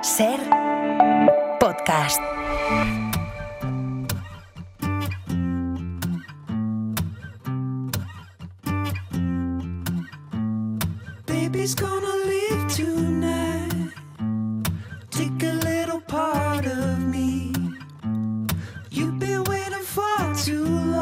Ser podcast. Baby's gonna leave tonight. Take a little part of me. You've been waiting far too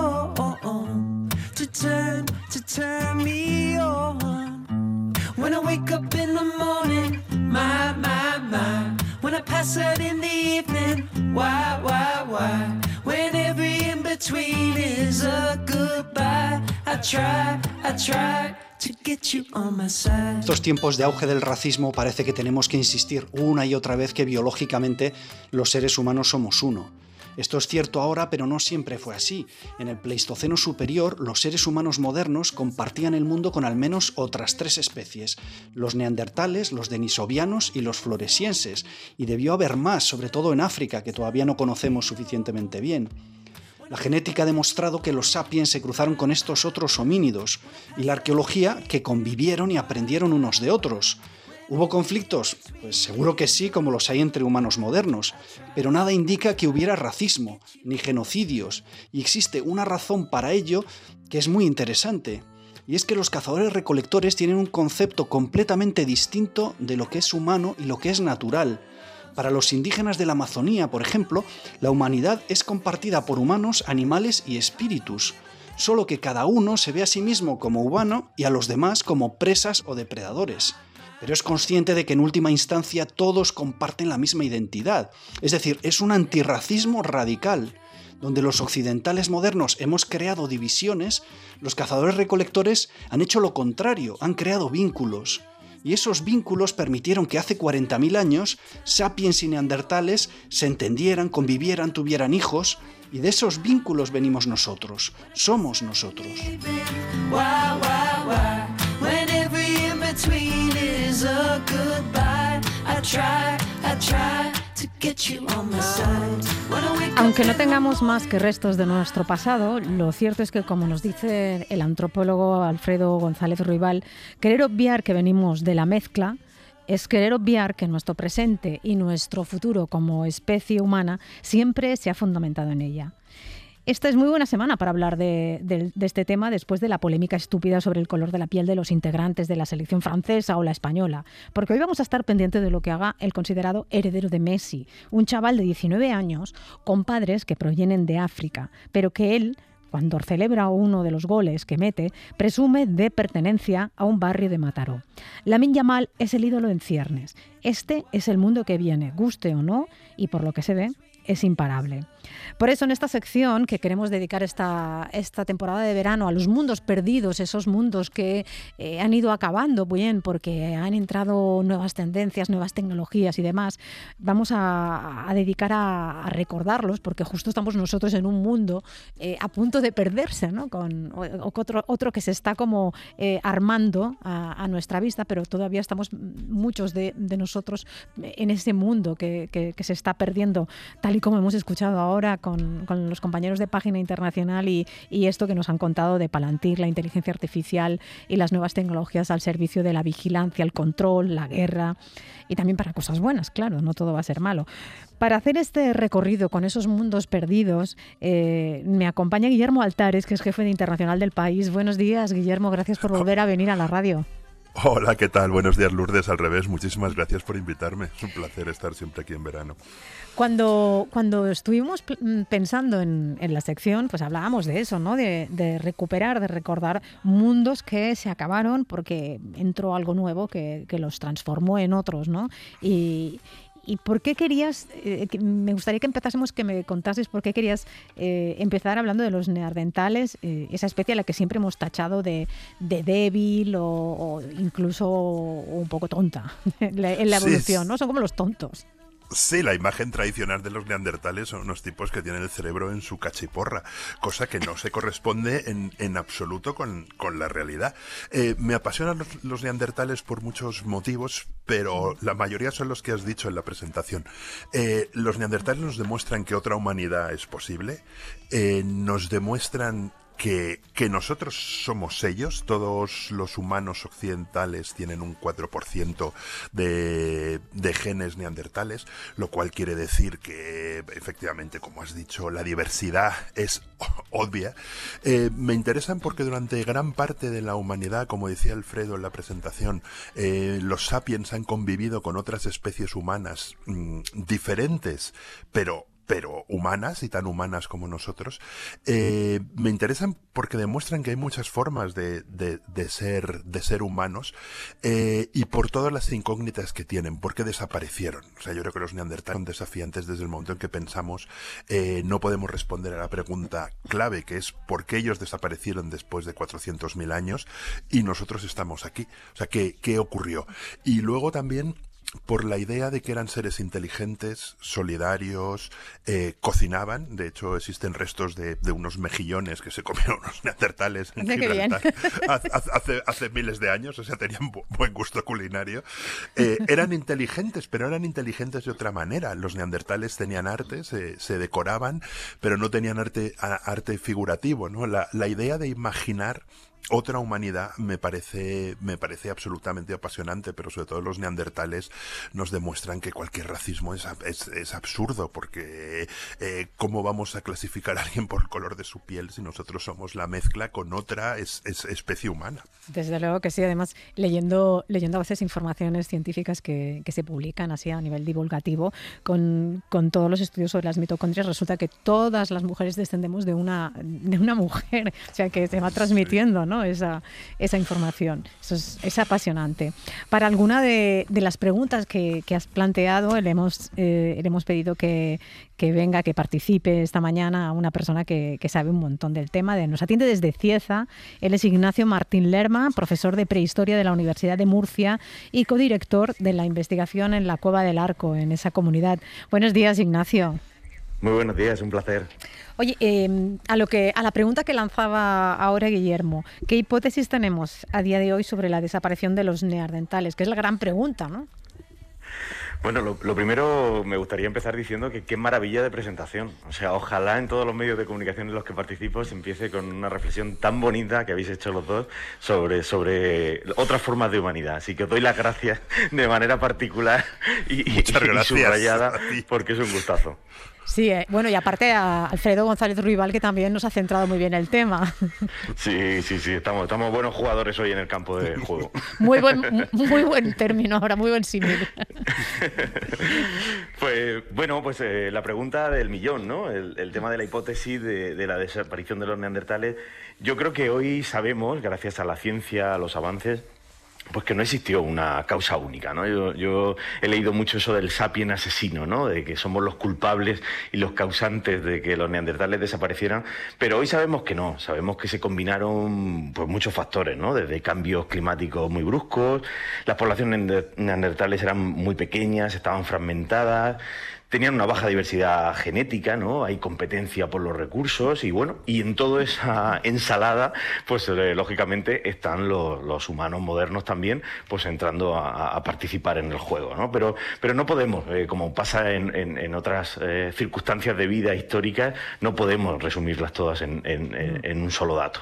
long to turn me on. When I wake up in the morning, my. When I pass out in the evening, why? When every in between is a goodbye, I try to get you on my side. Estos tiempos de auge del racismo parece que tenemos que insistir una y otra vez que biológicamente los seres humanos somos uno. Esto es cierto ahora, pero no siempre fue así. En el Pleistoceno superior, los seres humanos modernos compartían el mundo con al menos otras 3 especies: los neandertales, los denisovianos y los floresienses, y debió haber más, sobre todo en África, que todavía no conocemos suficientemente bien. La genética ha demostrado que los sapiens se cruzaron con estos otros homínidos, y la arqueología que convivieron y aprendieron unos de otros. ¿Hubo conflictos? Pues seguro que sí, como los hay entre humanos modernos, pero nada indica que hubiera racismo, ni genocidios, y existe una razón para ello que es muy interesante, y es que los cazadores-recolectores tienen un concepto completamente distinto de lo que es humano y lo que es natural. Para los indígenas de la Amazonía, por ejemplo, la humanidad es compartida por humanos, animales y espíritus, solo que cada uno se ve a sí mismo como humano y a los demás como presas o depredadores. Pero es consciente de que en última instancia todos comparten la misma identidad. Es decir, es un antirracismo radical. Donde los occidentales modernos hemos creado divisiones, los cazadores-recolectores han hecho lo contrario, han creado vínculos. Y esos vínculos permitieron que hace 40.000 años sapiens y neandertales se entendieran, convivieran, tuvieran hijos, y de esos vínculos venimos nosotros, somos nosotros. Aunque no tengamos más que restos de nuestro pasado, lo cierto es que, como nos dice el antropólogo Alfredo González Ruibal, querer obviar que venimos de la mezcla es querer obviar que nuestro presente y nuestro futuro como especie humana siempre se ha fundamentado en ella. Esta es muy buena semana para hablar de este tema después de la polémica estúpida sobre el color de la piel de los integrantes de la selección francesa o la española, porque hoy vamos a estar pendientes de lo que haga el considerado heredero de Messi, un chaval de 19 años con padres que provienen de África, pero que él, cuando celebra uno de los goles que mete, presume de pertenencia a un barrio de Mataró. Lamine Yamal es el ídolo en ciernes. Este es el mundo que viene, guste o no, y por lo que se ve, es imparable. Por eso en esta sección que queremos dedicar esta temporada de verano a los mundos perdidos, esos mundos que han ido acabando bien porque han entrado nuevas tendencias, nuevas tecnologías y demás, vamos a dedicar a recordarlos, porque justo estamos nosotros en un mundo a punto de perderse, ¿no? Con otro que se está como armando a nuestra vista, pero todavía estamos muchos de nosotros en ese mundo que se está perdiendo, tal y como hemos escuchado ahora con los compañeros de Página Internacional y esto que nos han contado de Palantir, la inteligencia artificial y las nuevas tecnologías al servicio de la vigilancia, el control, la guerra, y también para cosas buenas, claro, no todo va a ser malo. Para hacer este recorrido con esos mundos perdidos, me acompaña Guillermo Altares, que es jefe de Internacional del País. Buenos días, Guillermo, gracias por volver a venir a la radio. Hola, ¿qué tal? Buenos días, Lourdes. Al revés, muchísimas gracias por invitarme. Es un placer estar siempre aquí en verano. Cuando estuvimos pensando en la sección, pues hablábamos de eso, ¿no? De recuperar, de recordar mundos que se acabaron porque entró algo nuevo que los transformó en otros, ¿no? ¿Y por qué querías, me gustaría que empezásemos, que me contases por qué querías empezar hablando de los neandertales, esa especie a la que siempre hemos tachado de débil o incluso un poco tonta en la evolución, sí, ¿no? Son como los tontos. Sí, la imagen tradicional de los neandertales son unos tipos que tienen el cerebro en su cachiporra, cosa que no se corresponde en absoluto con la realidad. Me apasionan los neandertales por muchos motivos, pero la mayoría son los que has dicho en la presentación. Los neandertales nos demuestran que otra humanidad es posible, nos demuestran que nosotros somos ellos. Todos los humanos occidentales tienen un 4% de genes neandertales, lo cual quiere decir que efectivamente, como has dicho, la diversidad es obvia. Me interesan porque durante gran parte de la humanidad, como decía Alfredo en la presentación, los sapiens han convivido con otras especies humanas diferentes, pero humanas y tan humanas como nosotros. Me interesan porque demuestran que hay muchas formas de ser humanos, y por todas las incógnitas que tienen. ¿Por qué desaparecieron? O sea, yo creo que los neandertales son desafiantes desde el momento en que pensamos. No podemos responder a la pregunta clave, que es ¿por qué ellos desaparecieron después de 400.000 años y nosotros estamos aquí? O sea, ¿qué ocurrió? Y luego también por la idea de que eran seres inteligentes, solidarios, cocinaban. De hecho, existen restos de unos mejillones que se comieron unos neandertales en Gibraltar hace miles de años. O sea, tenían buen gusto culinario. Eran inteligentes, pero eran inteligentes de otra manera. Los neandertales tenían arte, se decoraban, pero no tenían arte figurativo, ¿no? La idea de imaginar otra humanidad me parece absolutamente apasionante, pero sobre todo los neandertales nos demuestran que cualquier racismo es absurdo, porque ¿cómo vamos a clasificar a alguien por el color de su piel si nosotros somos la mezcla con otra especie humana? Desde luego que sí. Además, leyendo a veces informaciones científicas que se publican así a nivel divulgativo con todos los estudios sobre las mitocondrias, resulta que todas las mujeres descendemos de una mujer, o sea que se va transmitiendo, ¿no? Esa información. Eso es apasionante. Para alguna de las preguntas que has planteado, le hemos pedido que venga, que participe esta mañana a una persona que sabe un montón del tema. Nos atiende desde Cieza. Él es Ignacio Martín Lerma, profesor de Prehistoria de la Universidad de Murcia y codirector de la investigación en la Cueva del Arco, en esa comunidad. Buenos días, Ignacio. Muy buenos días, un placer. Oye, a la pregunta que lanzaba ahora Guillermo, ¿qué hipótesis tenemos a día de hoy sobre la desaparición de los neandertales? Que es la gran pregunta, ¿no? Bueno, lo primero me gustaría empezar diciendo que qué maravilla de presentación. O sea, ojalá en todos los medios de comunicación en los que participo se empiece con una reflexión tan bonita que habéis hecho los dos sobre otras formas de humanidad. Así que os doy las gracias de manera particular y subrayada, porque es un gustazo. Sí, bueno, y aparte a Alfredo González Ruibal, que también nos ha centrado muy bien el tema. Sí, estamos buenos jugadores hoy en el campo de juego. Muy buen término ahora, muy buen símil. Pues la pregunta del millón, ¿no? El tema de la hipótesis de la desaparición de los neandertales. Yo creo que hoy sabemos, gracias a la ciencia, a los avances, pues que no existió una causa única, ¿no? Yo he leído mucho eso del sapien asesino, ¿no? De que somos los culpables y los causantes de que los neandertales desaparecieran, pero hoy sabemos que no, sabemos que se combinaron pues muchos factores, ¿no? Desde cambios climáticos muy bruscos, las poblaciones neandertales eran muy pequeñas, estaban fragmentadas, tenían una baja diversidad genética, ¿no? Hay competencia por los recursos y en toda esa ensalada, pues lógicamente están los humanos modernos también, pues entrando a participar en el juego, ¿no? Pero no podemos, como pasa en otras circunstancias de vida históricas, no podemos resumirlas todas en un solo dato.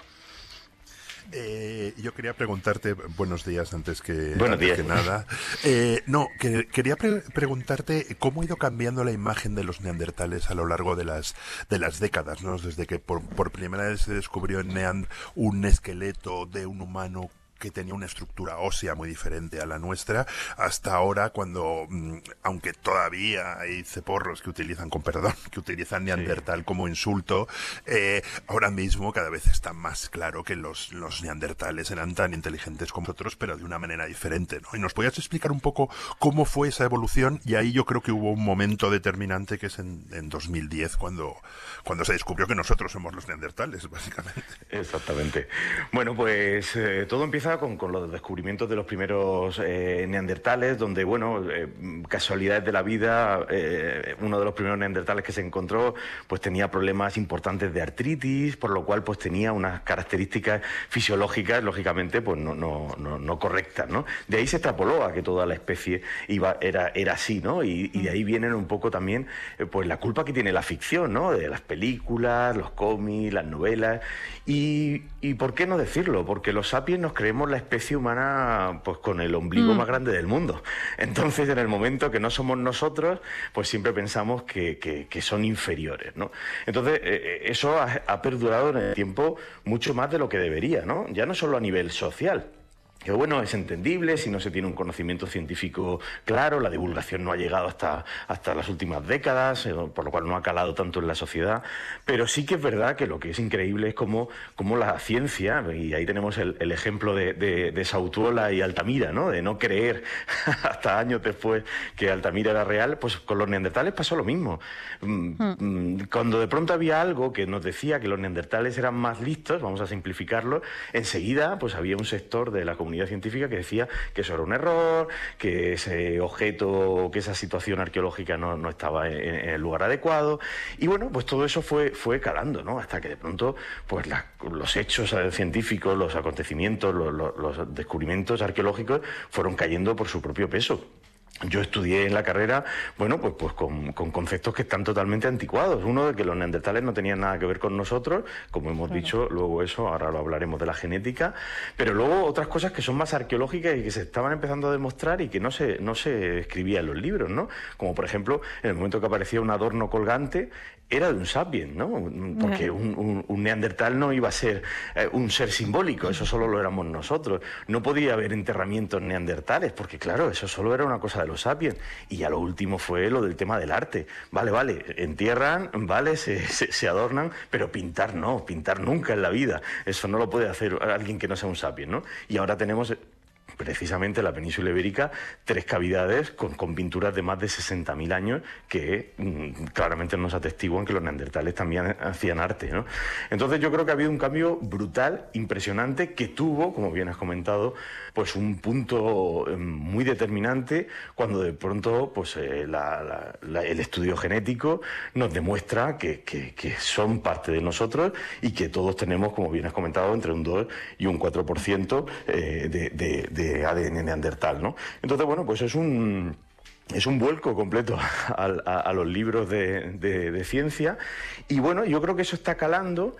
Yo quería preguntarte, buenos días antes que nada. Quería preguntarte cómo ha ido cambiando la imagen de los neandertales a lo largo de las décadas, ¿no? Desde que por primera vez se descubrió en un esqueleto de un humano que tenía una estructura ósea muy diferente a la nuestra, hasta ahora cuando, aunque todavía hay ceporros que utilizan neandertal como insulto, ahora mismo cada vez está más claro que los neandertales eran tan inteligentes como nosotros, pero de una manera diferente, ¿no? ¿Y nos podías explicar un poco cómo fue esa evolución? Y ahí yo creo que hubo un momento determinante, que es en 2010, cuando se descubrió que nosotros somos los neandertales, básicamente. Exactamente. Bueno, pues todo empieza pasa con los descubrimientos de los primeros neandertales, donde, bueno, casualidades de la vida, uno de los primeros neandertales que se encontró, pues tenía problemas importantes de artritis, por lo cual pues tenía unas características fisiológicas, lógicamente, pues no correctas, ¿no? De ahí se extrapoló a que toda la especie era así, ¿no? Y de ahí vienen un poco también, pues la culpa que tiene la ficción, ¿no? De las películas, los cómics, las novelas. Y ¿por qué no decirlo? Porque los sapiens nos creemos la especie humana pues con el ombligo más grande del mundo. Entonces, en el momento que no somos nosotros, pues siempre pensamos que son inferiores, ¿no? Entonces, eso ha perdurado en el tiempo mucho más de lo que debería, ¿no? Ya no solo a nivel social, que bueno, es entendible si no se tiene un conocimiento científico claro, la divulgación no ha llegado hasta las últimas décadas, por lo cual no ha calado tanto en la sociedad, pero sí que es verdad que lo que es increíble es cómo la ciencia, y ahí tenemos el ejemplo de Sautuola y Altamira, ¿no? De no creer hasta años después que Altamira era real, pues con los neandertales pasó lo mismo. Cuando de pronto había algo que nos decía que los neandertales eran más listos, vamos a simplificarlo, enseguida pues había un sector de la comunidad científica que decía que eso era un error, que ese objeto, que esa situación arqueológica no estaba en el lugar adecuado. Y bueno, pues todo eso fue calando, ¿no? Hasta que de pronto pues los hechos científicos, los acontecimientos, los descubrimientos arqueológicos fueron cayendo por su propio peso. Yo estudié en la carrera, bueno, pues con conceptos que están totalmente anticuados. Uno, de que los neandertales no tenían nada que ver con nosotros, como hemos dicho, luego eso, ahora lo hablaremos de la genética, pero luego otras cosas que son más arqueológicas y que se estaban empezando a demostrar y que no se escribía en los libros, ¿no? Como por ejemplo, en el momento que aparecía un adorno colgante, era de un sapiens, ¿no? Porque un neandertal no iba a ser un ser simbólico, eso solo lo éramos nosotros. No podía haber enterramientos neandertales, porque claro, eso solo era una cosa de los sapiens. Y ya lo último fue lo del tema del arte. Vale, entierran, vale, se adornan, pero pintar no, pintar nunca en la vida. Eso no lo puede hacer alguien que no sea un sapiens, ¿no? Y ahora tenemos precisamente en la península ibérica 3 cavidades con pinturas de más de 60.000 años que claramente nos atestiguan que los neandertales también hacían arte, ¿no? Entonces yo creo que ha habido un cambio brutal, impresionante, que tuvo, como bien has comentado, pues un punto muy determinante cuando de pronto pues el estudio genético nos demuestra que son parte de nosotros y que todos tenemos, como bien has comentado, entre un 2 y un 4% de ADN neandertal, ¿no? Entonces, bueno, pues es un vuelco completo a los libros de ciencia y bueno, yo creo que eso está calando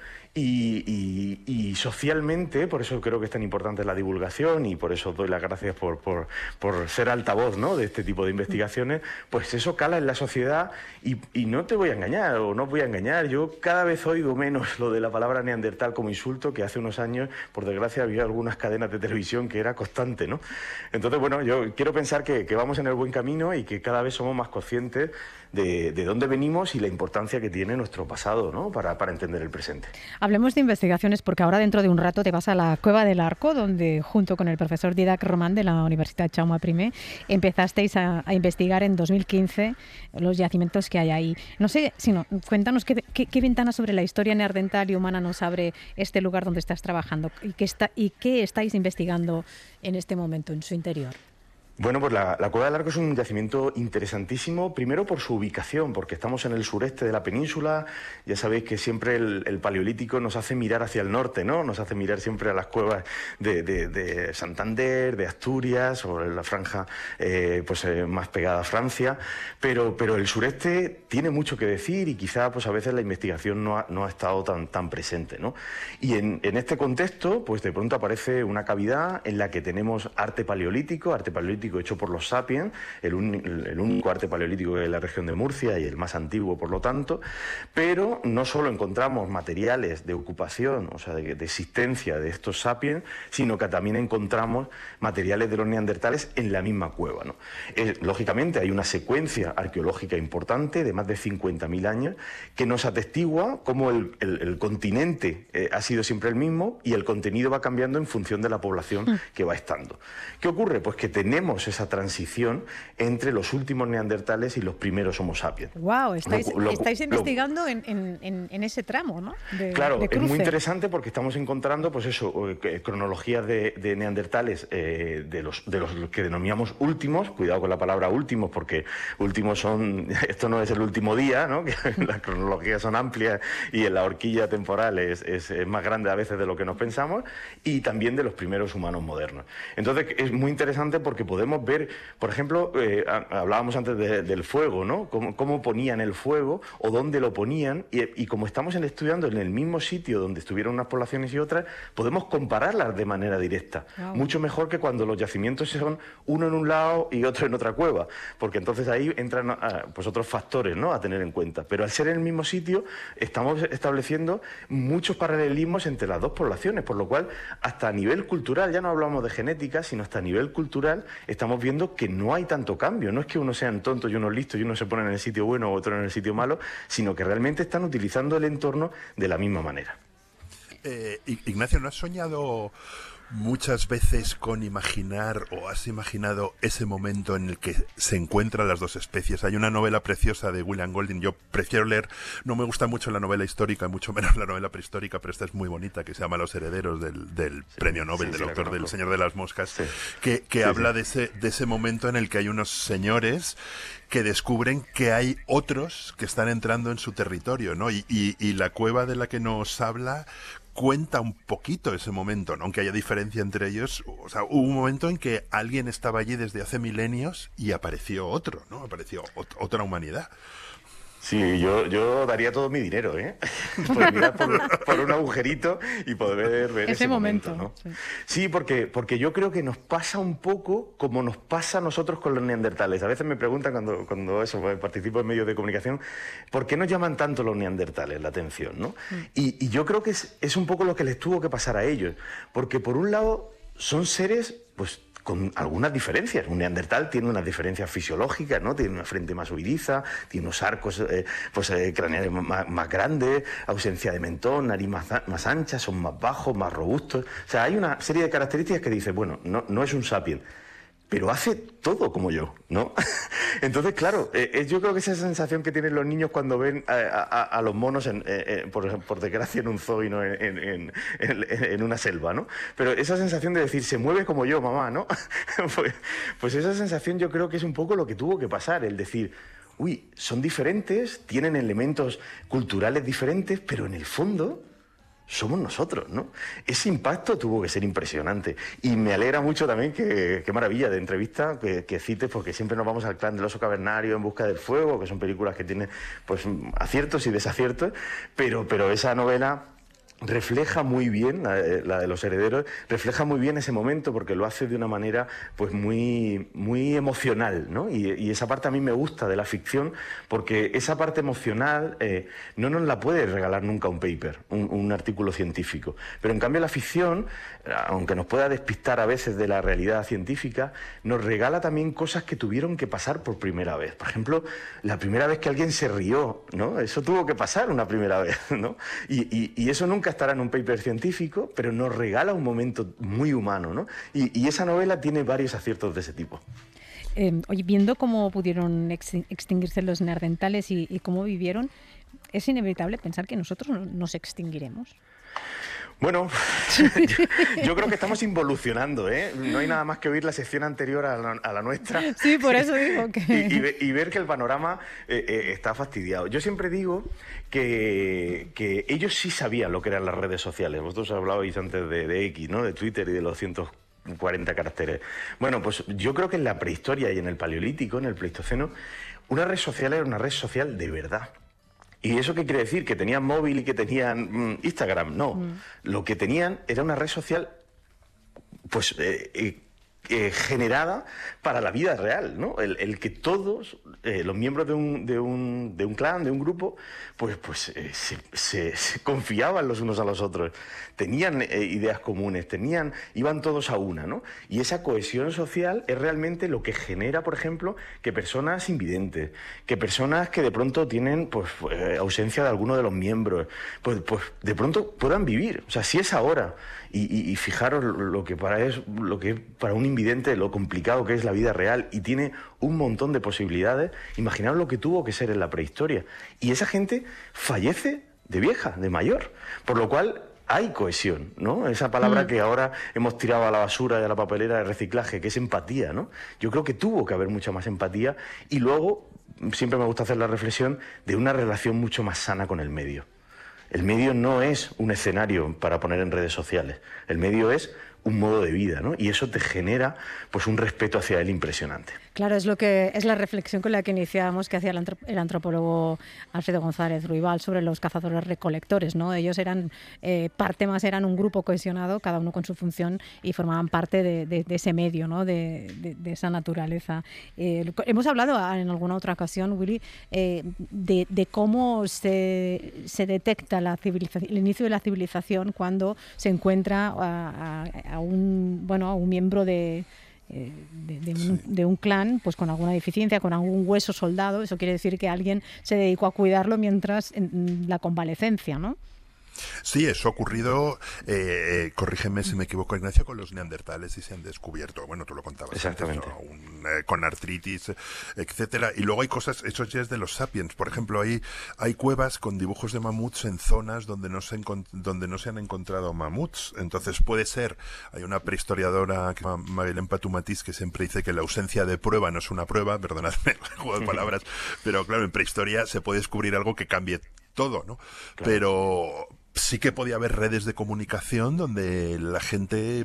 y socialmente, por eso creo que es tan importante la divulgación y por eso os doy las gracias por ser altavoz, ¿no?, de este tipo de investigaciones, pues eso cala en la sociedad y no te voy a engañar o no os voy a engañar, yo cada vez oigo menos lo de la palabra neandertal como insulto, que hace unos años, por desgracia, había algunas cadenas de televisión que era constante, ¿no? Entonces, bueno, yo quiero pensar que vamos en el buen camino y que cada vez somos más conscientes de dónde venimos y la importancia que tiene nuestro pasado, ¿no?, para entender el presente. Hablemos de investigaciones porque ahora dentro de un rato te vas a la Cueva del Arco, donde junto con el profesor Didac Román de la Universidad Jaume I empezasteis a investigar en 2015 los yacimientos que hay ahí. No sé, cuéntanos qué ventana sobre la historia neandertal y humana nos abre este lugar donde estás trabajando y qué estáis investigando en este momento en su interior. Bueno, pues la Cueva del Arco es un yacimiento interesantísimo, primero por su ubicación, porque estamos en el sureste de la península. Ya sabéis que siempre el paleolítico nos hace mirar hacia el norte, ¿no? Nos hace mirar siempre a las cuevas de Santander, de Asturias, o en la franja más pegada a Francia. Pero el sureste tiene mucho que decir y quizá pues a veces la investigación no ha estado tan presente, ¿no? Y en este contexto, pues de pronto aparece una cavidad en la que tenemos arte paleolítico hecho por los sapiens, el único arte paleolítico de la región de Murcia y el más antiguo, por lo tanto, pero no solo encontramos materiales de ocupación, o sea, de existencia de estos sapiens, sino que también encontramos materiales de los neandertales en la misma cueva, ¿no? Lógicamente hay una secuencia arqueológica importante de más de 50.000 años que nos atestigua cómo el continente ha sido siempre el mismo y el contenido va cambiando en función de la población que va estando. ¿Qué ocurre? Pues que tenemos vemos esa transición entre los últimos neandertales y los primeros Homo sapiens. Wow, estáis investigando en ese tramo, ¿no? Claro, de es muy interesante porque estamos encontrando, pues eso, cronologías de neandertales de los que denominamos últimos. Cuidado con la palabra últimos, porque últimos son, esto no es el último día, ¿no? Que las cronologías son amplias y en la horquilla temporal es más grande a veces de lo que nos pensamos, y también de los primeros humanos modernos. Entonces es muy interesante porque podemos ver, por ejemplo, hablábamos antes del fuego, ¿no? Cómo ponían el fuego o dónde lo ponían, y como estamos estudiando en el mismo sitio donde estuvieron unas poblaciones y otras, podemos compararlas de manera directa. Wow. Mucho mejor que cuando los yacimientos son uno en un lado y otro en otra cueva, porque entonces ahí entran pues otros factores, ¿no?, a tener en cuenta. Pero al ser en el mismo sitio, estamos estableciendo muchos paralelismos entre las dos poblaciones, por lo cual hasta a nivel cultural, ya no hablamos de genética, sino hasta a nivel cultural estamos viendo que no hay tanto cambio. No es que unos sean tontos y unos listos y uno se pone en el sitio bueno o otro en el sitio malo, sino que realmente están utilizando el entorno de la misma manera. Ignacio, ¿no has soñado muchas veces con imaginar, o has imaginado ese momento en el que se encuentran las dos especies? Hay una novela preciosa de William Golding, yo prefiero leer, no me gusta mucho la novela histórica, mucho menos la novela prehistórica, pero esta es muy bonita, que se llama Los herederos, del premio Nobel, del autor del Señor de las Moscas, que habla de ese momento en el que hay unos señores que descubren que hay otros que están entrando en su territorio, ¿no? Y la cueva de la que nos habla cuenta un poquito ese momento, ¿no? Aunque haya diferencia entre ellos. O sea, hubo un momento en que alguien estaba allí desde hace milenios y apareció otro, ¿no? Apareció otra humanidad. Sí, yo daría todo mi dinero, ¿eh? Por mirar por un agujerito y poder ver ese momento, ¿no? Sí, porque yo creo que nos pasa un poco como nos pasa a nosotros con los neandertales. A veces me preguntan cuando participo en medios de comunicación, ¿por qué nos llaman tanto los neandertales la atención, ¿no? Y yo creo que es un poco lo que les tuvo que pasar a ellos, porque por un lado son seres, pues, con algunas diferencias. Un neandertal tiene unas diferencias fisiológicas, ¿no? Tiene una frente más huidiza, tiene unos arcos craneales más grandes, ausencia de mentón, nariz más ancha, son más bajos, más robustos. O sea, hay una serie de características que dice, bueno, no es un sapiens, pero hace todo como yo, ¿no? Entonces, claro, yo creo que esa sensación que tienen los niños cuando ven a los monos, por desgracia, en un zoo y no en una selva, ¿no? Pero esa sensación de decir, se mueve como yo, mamá, ¿no? Pues esa sensación yo creo que es un poco lo que tuvo que pasar, el decir, uy, son diferentes, tienen elementos culturales diferentes, pero en el fondo somos nosotros, ¿no? Ese impacto tuvo que ser impresionante. Y me alegra mucho también, qué maravilla de entrevista que cites, porque siempre nos vamos al Clan del oso cavernario, En busca del fuego, que son películas que tienen, pues, aciertos y desaciertos, pero esa novela refleja muy bien, la de Los herederos, refleja muy bien ese momento, porque lo hace de una manera, pues, muy, muy emocional, ¿no? Y esa parte a mí me gusta de la ficción, porque esa parte emocional no nos la puede regalar nunca un paper, un artículo científico. Pero en cambio la ficción, aunque nos pueda despistar a veces de la realidad científica, nos regala también cosas que tuvieron que pasar por primera vez. Por ejemplo, la primera vez que alguien se rió, ¿no? Eso tuvo que pasar una primera vez, ¿no? Y eso nunca estará en un paper científico, pero nos regala un momento muy humano, ¿no? Y esa novela tiene varios aciertos de ese tipo. Oye, viendo cómo pudieron extinguirse los neandertales y cómo vivieron, ¿es inevitable pensar que nosotros nos extinguiremos? Bueno, yo creo que estamos involucionando, ¿eh? No hay nada más que oír la sección anterior a la nuestra. Sí, por eso digo que... Y ver que el panorama está fastidiado. Yo siempre digo que ellos sí sabían lo que eran las redes sociales. Vosotros hablabais antes de X, ¿no? De Twitter y de los 140 caracteres. Bueno, pues yo creo que en la prehistoria y en el Paleolítico, en el Pleistoceno, una red social era una red social de verdad. ¿Y eso qué quiere decir? ¿Que tenían móvil y que tenían Instagram? No. Lo que tenían era una red social, pues, generada para la vida real, ¿no? El que todos los miembros de un clan, de un grupo, se confiaban los unos a los otros, tenían ideas comunes, iban todos a una, ¿no? Y esa cohesión social es realmente lo que genera, por ejemplo, que personas invidentes, que personas que de pronto tienen ausencia de alguno de los miembros, pues de pronto puedan vivir. O sea, si es ahora, y fijaros lo que para un invidente, lo complicado que es la vida real, y tiene un montón de posibilidades, imaginaos lo que tuvo que ser en la prehistoria. Y esa gente fallece de vieja, de mayor, por lo cual hay cohesión, ¿no? Esa palabra que ahora hemos tirado a la basura y a la papelera de reciclaje, que es empatía, ¿no? Yo creo que tuvo que haber mucha más empatía, y luego siempre me gusta hacer la reflexión de una relación mucho más sana con el medio. El medio no es un escenario para poner en redes sociales, el medio es un modo de vida, ¿no? Y eso te genera pues un respeto hacia él impresionante. Claro, es la reflexión con la que iniciábamos, que hacía el antropólogo Alfredo González Ruibal sobre los cazadores recolectores, ¿no? Ellos eran eran un grupo cohesionado, cada uno con su función, y formaban parte de ese medio, ¿no? de esa naturaleza. Hemos hablado en alguna otra ocasión, Willy, de cómo se detecta el inicio de la civilización cuando se encuentra a un miembro de un clan, pues con alguna deficiencia, con algún hueso soldado. Eso quiere decir que alguien se dedicó a cuidarlo mientras en la convalecencia, ¿no? Sí, eso ha ocurrido, corrígeme si me equivoco, Ignacio, con los neandertales, y se han descubierto, bueno, tú lo contabas. Exactamente. Antes, ¿no? Con artritis, etcétera. Y luego hay cosas, eso ya es de los sapiens. Por ejemplo, hay cuevas con dibujos de mamuts en zonas donde no se han encontrado mamuts. Entonces puede ser, hay una prehistoriadora, que se llama Marilyn Patumatis, que siempre dice que la ausencia de prueba no es una prueba, perdonadme el juego de palabras, pero claro, en prehistoria se puede descubrir algo que cambie todo, ¿no? Claro. Pero sí que podía haber redes de comunicación donde la gente,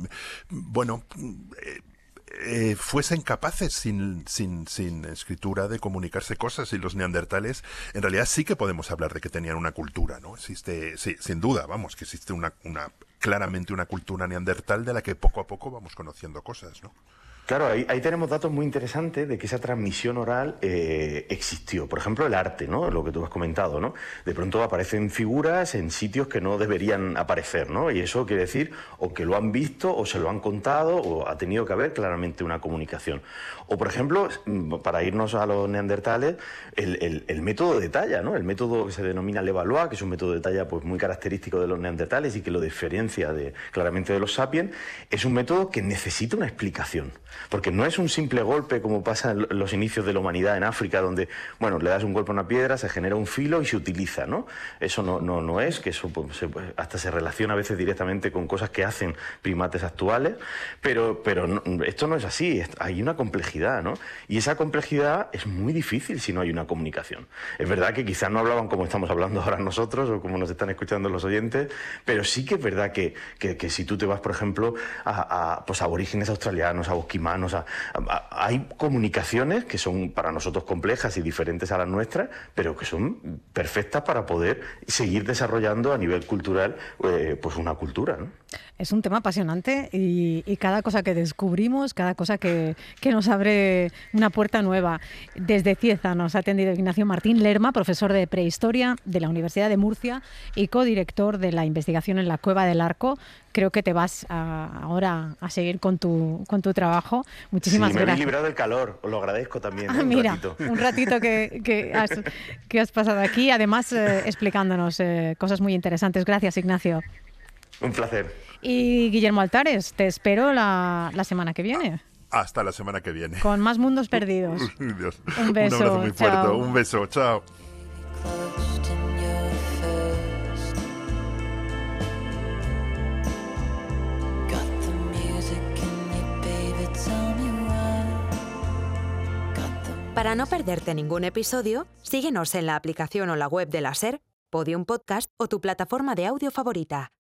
fuesen capaces sin escritura de comunicarse cosas, y los neandertales en realidad sí que podemos hablar de que tenían una cultura, ¿no? Existe, sí, sin duda, vamos, que existe claramente una cultura neandertal de la que poco a poco vamos conociendo cosas, ¿no? Claro, ahí tenemos datos muy interesantes de que esa transmisión oral existió. Por ejemplo, el arte, ¿no? Lo que tú has comentado, ¿no? De pronto aparecen figuras en sitios que no deberían aparecer, ¿no? Y eso quiere decir o que lo han visto, o se lo han contado, o ha tenido que haber claramente una comunicación. O, por ejemplo, para irnos a los neandertales, el método de talla, ¿no? El método que se denomina Levallois, que es un método de talla pues muy característico de los neandertales y que lo diferencia claramente de los sapiens, es un método que necesita una explicación. Porque no es un simple golpe como pasa en los inicios de la humanidad en África, donde, bueno, le das un golpe a una piedra, se genera un filo y se utiliza, ¿no? Eso no es, que eso hasta se relaciona a veces directamente con cosas que hacen primates actuales, pero esto no es así, hay una complejidad, ¿no? Y esa complejidad es muy difícil si no hay una comunicación. Es verdad que quizás no hablaban como estamos hablando ahora nosotros, o como nos están escuchando los oyentes, pero sí que es verdad que si tú te vas, por ejemplo, a aborígenes australianos, a bosquimanos, hay comunicaciones que son para nosotros complejas y diferentes a las nuestras, pero que son perfectas para poder seguir desarrollando a nivel cultural pues una cultura, ¿no? Es un tema apasionante y cada cosa que descubrimos, cada cosa que nos abre una puerta nueva. Desde Cieza nos ha atendido Ignacio Martín Lerma, profesor de prehistoria de la Universidad de Murcia y codirector de la investigación en la Cueva del Arco. Creo que te vas ahora a seguir con tu trabajo. Muchísimas gracias. Me he librado del calor, os lo agradezco también. Un ratito que has pasado aquí, además explicándonos cosas muy interesantes. Gracias, Ignacio. Un placer. Y Guillermo Altares, te espero la semana que viene. Hasta la semana que viene. Con más mundos perdidos. Dios. Un beso. Un abrazo muy fuerte. Chao. Un beso. Chao. Para no perderte ningún episodio, síguenos en la aplicación o la web de la SER, Podium Podcast o tu plataforma de audio favorita.